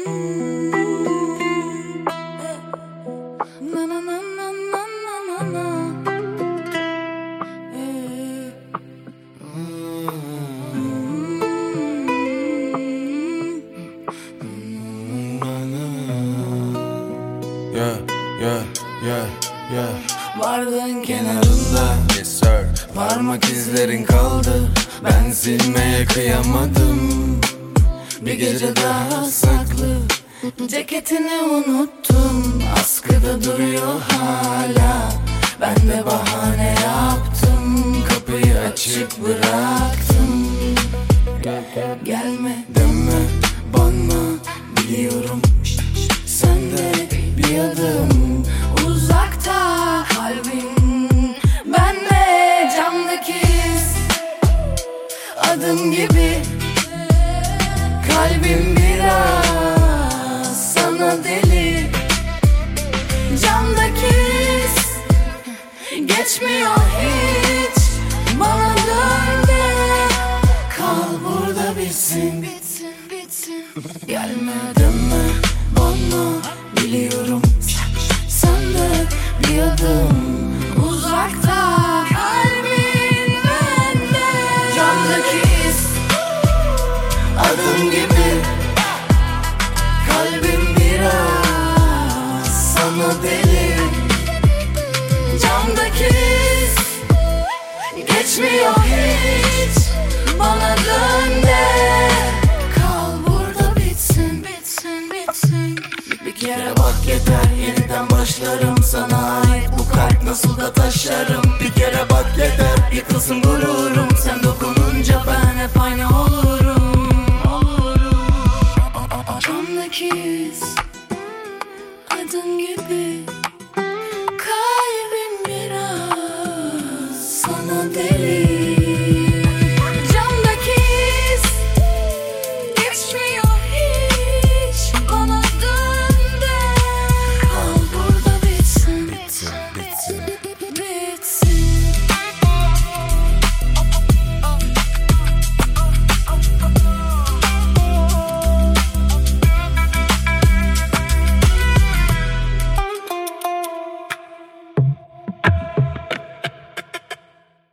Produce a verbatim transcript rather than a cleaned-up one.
Na na na na na na na. Yeah, yeah, yeah, yeah. Bardağın kenarında Yes sir. parmak izlerin kaldı. Ben silmeye kıyamadım. Bir gece daha saklı. Ceketini unuttum. Askıda duruyor hala. Ben de bahane yaptım. Kapıyı açık bıraktım. Gelme deme bana, biliyorum sen de bir adım uzakta. Kalbim benle, camdaki iz adım gibi. Kalbim biraz sana deli. Camdaki iz geçmiyor hiç. Bana dön de kal burada, bitsin bitsin bitsin. Gelme deme bana, biliyorum sen de bir adım uzakta. Kalbin bende, camdaki iz adım gibi. Kalbim biraz sana deli. Camdaki iz geçmiyor hiç. Bana dön de kal burada, bitsin bitsin bitsin. Bir kere bak yeter, yeniden başlarım. Sana ait bu kalp, nasıl da taşlarım. Bir kere bak yeter, yıkılsın gururum. Sen de